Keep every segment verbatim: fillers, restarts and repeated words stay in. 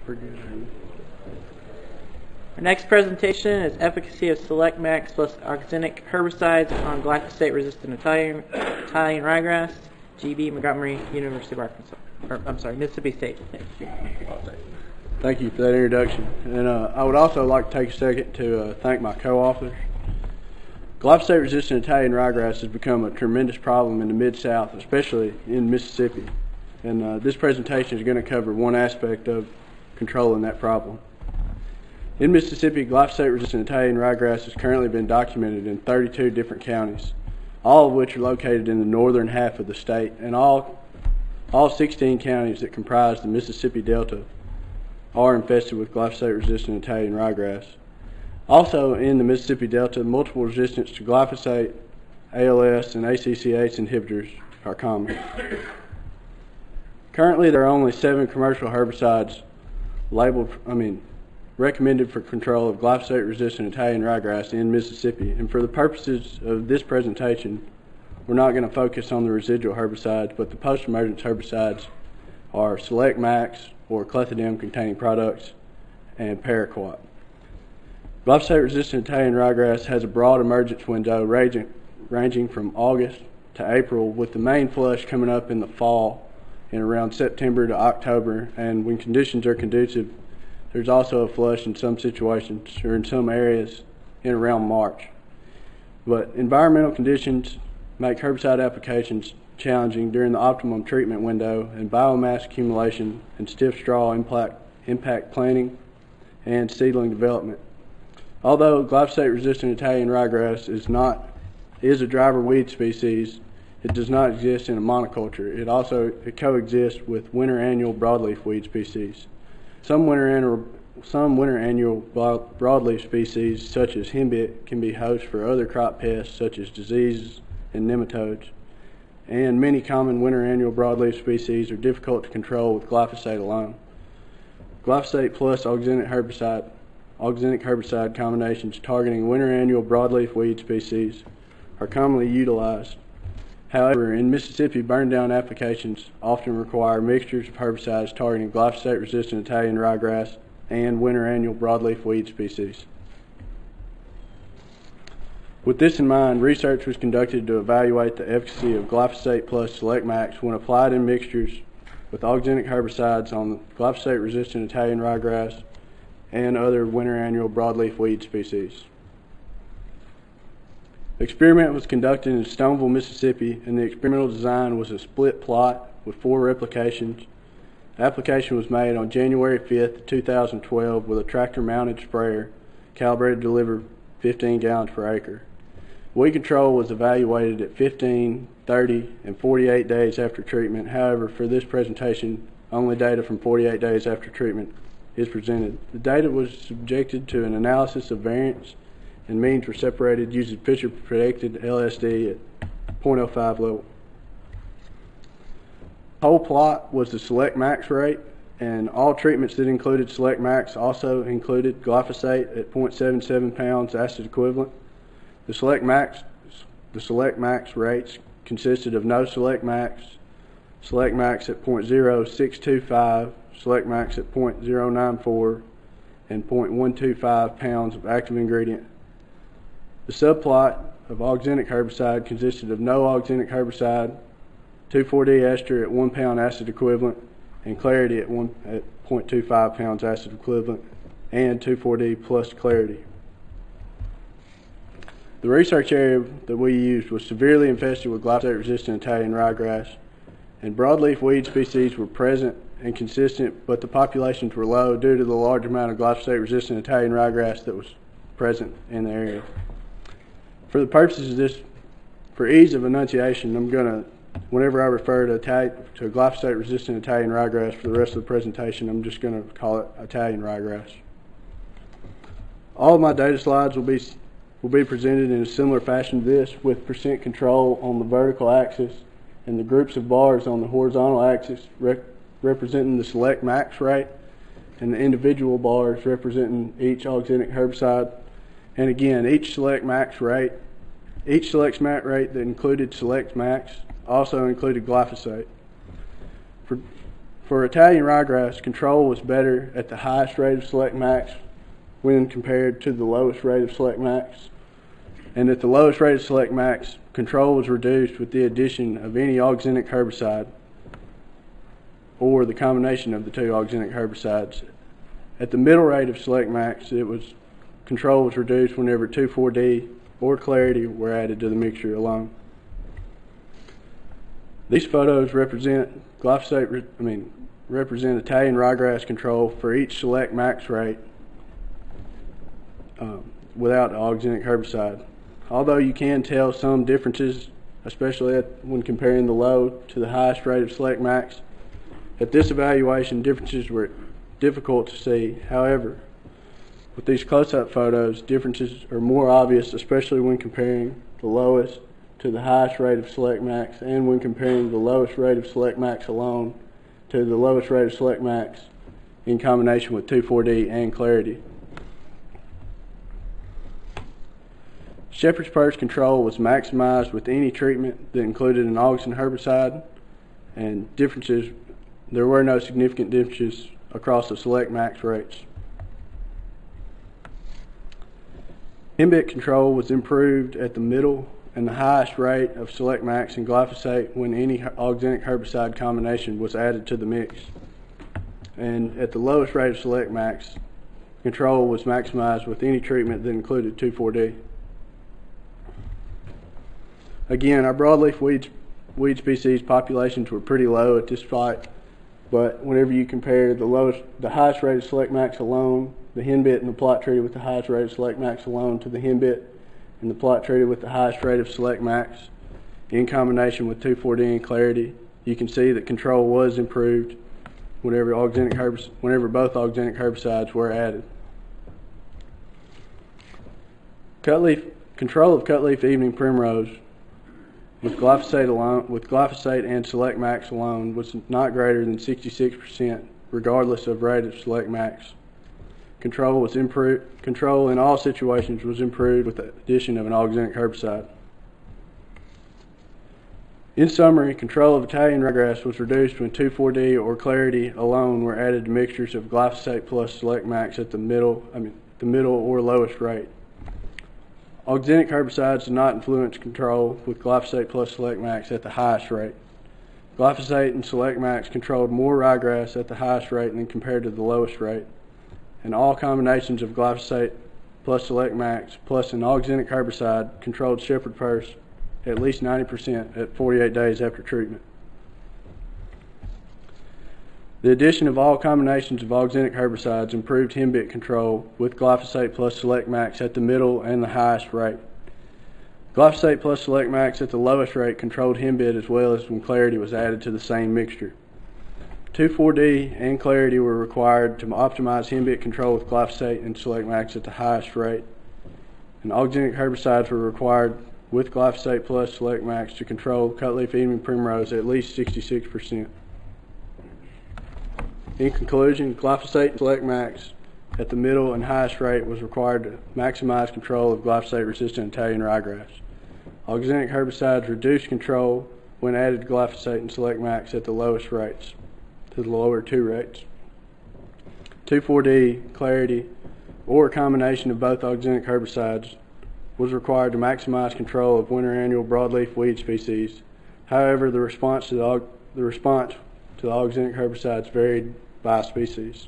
We're good. Our next presentation is efficacy of Select Max plus oxenic herbicides on glyphosate-resistant Italian, Italian ryegrass. G B Montgomery, University of Arkansas. Or, I'm sorry, Mississippi State. Thank you for that introduction. And uh, I would also like to take a second to uh, thank my co-authors. Glyphosate-resistant Italian ryegrass has become a tremendous problem in the Mid-South, especially in Mississippi. And uh, this presentation is going to cover one aspect of controlling that problem. In Mississippi, glyphosate-resistant Italian ryegrass has currently been documented in thirty-two different counties, all of which are located in the northern half of the state, and all, all sixteen counties that comprise the Mississippi Delta are infested with glyphosate-resistant Italian ryegrass. Also in the Mississippi Delta, multiple resistance to glyphosate, A L S, and A C C H inhibitors are common. Currently, there are only seven commercial herbicides labeled, I mean, recommended for control of glyphosate-resistant Italian ryegrass in Mississippi. And for the purposes of this presentation, we're not going to focus on the residual herbicides, but the post-emergence herbicides are Select Max or clethodim-containing products and Paraquat. Glyphosate-resistant Italian ryegrass has a broad emergence window ranging, ranging from August to April, with the main flush coming up in the fall in around September to October, and when conditions are conducive, there's also a flush in some situations or in some areas in around March. But environmental conditions make herbicide applications challenging during the optimum treatment window, and biomass accumulation and stiff straw impact, impact planting and seedling development. Although glyphosate-resistant Italian ryegrass is not is a driver weed species, it does not exist in a monoculture. It also it coexists with winter annual broadleaf weed species. Some winter annual some winter annual broadleaf species, such as henbit, can be hosts for other crop pests such as diseases and nematodes. And many common winter annual broadleaf species are difficult to control with glyphosate alone. Glyphosate plus oxenic herbicide oxenic herbicide combinations targeting winter annual broadleaf weed species are commonly utilized. However, in Mississippi, burn-down applications often require mixtures of herbicides targeting glyphosate-resistant Italian ryegrass and winter annual broadleaf weed species. With this in mind, research was conducted to evaluate the efficacy of glyphosate plus Select Max when applied in mixtures with oxenic herbicides on glyphosate-resistant Italian ryegrass and other winter annual broadleaf weed species. The experiment was conducted in Stoneville, Mississippi, and the experimental design was a split plot with four replications. The application was made on January fifth, two thousand twelve with a tractor-mounted sprayer calibrated to deliver fifteen gallons per acre. Weed control was evaluated at fifteen, thirty, and forty-eight days after treatment. However, for this presentation, only data from forty-eight days after treatment is presented. The data was subjected to an analysis of variance, and means were separated using Fisher predicted L S D at zero point zero five level. Whole plot was the Select Max rate, and all treatments that included Select Max also included glyphosate at zero point seven seven pounds acid equivalent. The Select Max, the Select Max rates consisted of no Select Max, Select Max at zero point zero six two five, Select Max at zero point zero nine four, and zero point one two five pounds of active ingredient. The subplot of oxenic herbicide consisted of no oxenic herbicide, two four D ester at one pound acid equivalent, and Clarity at one at zero point two five pounds acid equivalent, and two four D plus Clarity. The research area that we used was severely infested with glyphosate-resistant Italian ryegrass, and broadleaf weed species were present and consistent, but the populations were low due to the large amount of glyphosate-resistant Italian ryegrass that was present in the area. For the purposes of this, for ease of enunciation, I'm going to, whenever I refer to, Italian, to glyphosate-resistant Italian ryegrass for the rest of the presentation, I'm just going to call it Italian ryegrass. All of my data slides will be will be presented in a similar fashion to this, with percent control on the vertical axis and the groups of bars on the horizontal axis rep representing the Select Max rate, and the individual bars representing each oxenic herbicide. And again, each Select Max rate, each Select Max rate that included Select Max also included glyphosate. For, For Italian ryegrass, control was better at the highest rate of Select Max when compared to the lowest rate of Select Max. And at the lowest rate of Select Max, control was reduced with the addition of any auxinic herbicide or the combination of the two auxinic herbicides. At the middle rate of Select Max, it was control was reduced whenever two four D or Clarity were added to the mixture alone. These photos represent glyphosate, I mean, represent Italian ryegrass control for each Select Max rate um, without the auxinic herbicide. Although you can tell some differences, especially at, when comparing the low to the highest rate of Select Max, at this evaluation, differences were difficult to see. However, with these close-up photos, differences are more obvious, especially when comparing the lowest to the highest rate of Select Max and when comparing the lowest rate of Select Max alone to the lowest rate of Select Max in combination with two four D and Clarity. Shepherd's Purge control was maximized with any treatment that included an auxin herbicide, and differences, there were no significant differences across the Select Max rates. Henbit control was improved at the middle and the highest rate of Select Max and glyphosate when any auxinic herbicide combination was added to the mix. And at the lowest rate of Select Max, control was maximized with any treatment that included two four D. Again, our broadleaf weeds, weed species populations were pretty low at this spot, but whenever you compare the lowest, the highest rate of Select Max alone, the Henbit and the plot treated with the highest rate of Select Max alone to the Henbit and the plot treated with the highest rate of Select Max in combination with two four D and Clarity, you can see that control was improved whenever, auxinic herbicide, whenever both auxinic herbicides were added. Cutleaf, control of cutleaf evening primrose with glyphosate alone, with glyphosate and Select Max alone was not greater than sixty-six percent, regardless of rate of Select Max. Control was improved. Control in all situations was improved with the addition of an auxinic herbicide. In summary, control of Italian ryegrass was reduced when two four D or Clarity alone were added to mixtures of glyphosate plus Select Max at the middle, I mean, the middle or lowest rate. Auxinic herbicides did not influence control with glyphosate plus Select Max at the highest rate. Glyphosate and Select Max controlled more ryegrass at the highest rate than compared to the lowest rate. And all combinations of glyphosate plus Select Max plus an auxinic herbicide controlled shepherd purse at least ninety percent at forty-eight days after treatment. The addition of all combinations of auxinic herbicides improved Henbit control with glyphosate plus Select Max at the middle and the highest rate. Glyphosate plus Select Max at the lowest rate controlled Henbit as well as when Clarity was added to the same mixture. two four D and Clarity were required to optimize Henbit control with glyphosate and Select Max at the highest rate. And auxinic herbicides were required with glyphosate plus Select Max to control cutleaf evening primrose at least sixty-six percent. In conclusion, glyphosate and Select Max at the middle and highest rate was required to maximize control of glyphosate-resistant Italian ryegrass. Auxinic herbicides reduced control when added to glyphosate and Select Max at the lowest rates, to the lower two rates. two four D, Clarity, or a combination of both auxinic herbicides was required to maximize control of winter annual broadleaf weed species. However, the response to the, the response to the auxinic herbicides varied by species.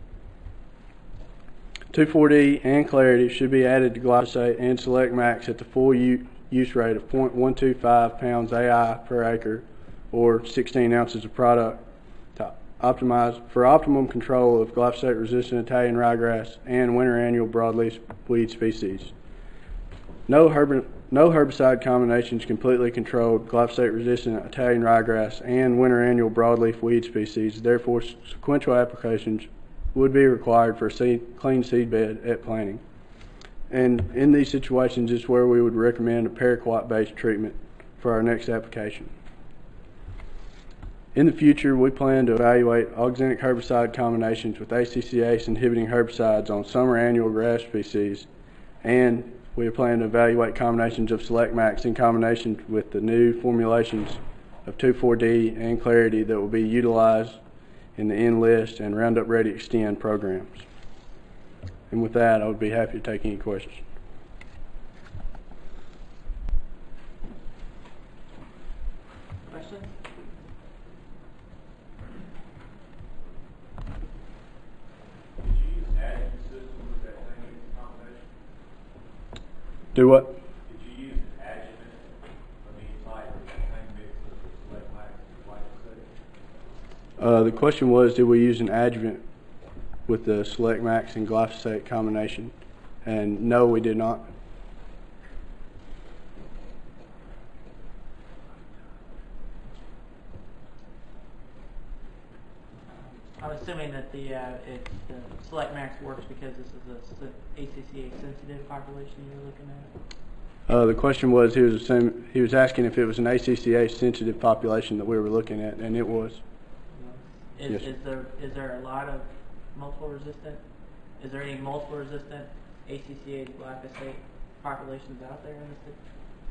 two four D and Clarity should be added to glyphosate and Select Max at the full use rate of zero point one two five pounds A I per acre, or sixteen ounces of product, to optimize for optimum control of glyphosate-resistant Italian ryegrass and winter annual broadleaf weed species. No, herb, no herbicide combinations completely controlled glyphosate-resistant Italian ryegrass and winter annual broadleaf weed species. Therefore, sequential applications would be required for a seed, clean seed bed at planting. And in these situations is where we would recommend a paraquat-based treatment for our next application. In the future, we plan to evaluate auxinic herbicide combinations with A C C A-se inhibiting herbicides on summer annual grass species, and we plan to evaluate combinations of Select Max in combination with the new formulations of two four D and Clarity that will be utilized in the Enlist and Roundup Ready Extend programs. And with that, I would be happy to take any questions. Questions? Did you use an adjuvant system with that thing mix combination? Do what? Did you use an adjuvant of any type with that thing mix of the Select Max and glyphosate? Uh, the question was, did we use an adjuvant with the Select Max and glyphosate combination? And no, we did not. I'm assuming that the, uh, it, the Select Max works because this is a A C C A sensitive population you're looking at. Uh, the question was, he was assuming, he was asking if it was an A C C A sensitive population that we were looking at, and it was. Is, Yes. is there is there a lot of multiple resistant? Is there any multiple resistant A C C A glyphosate populations out there in the city?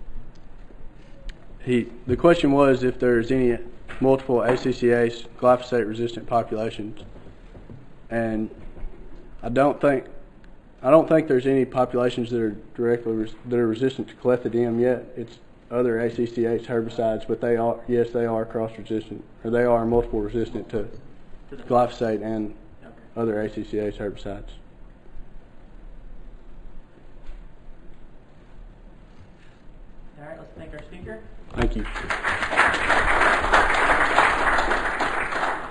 He, the question was if there's any multiple A C C A glyphosate resistant populations, and I don't think I don't think there's any populations that are directly res, that are resistant to clethodim yet. It's other A C C H herbicides, but they are yes they are cross resistant, or they are multiple resistant to glyphosate and Okay. other A C C H herbicides. All right, let's thank our speaker. Thank you.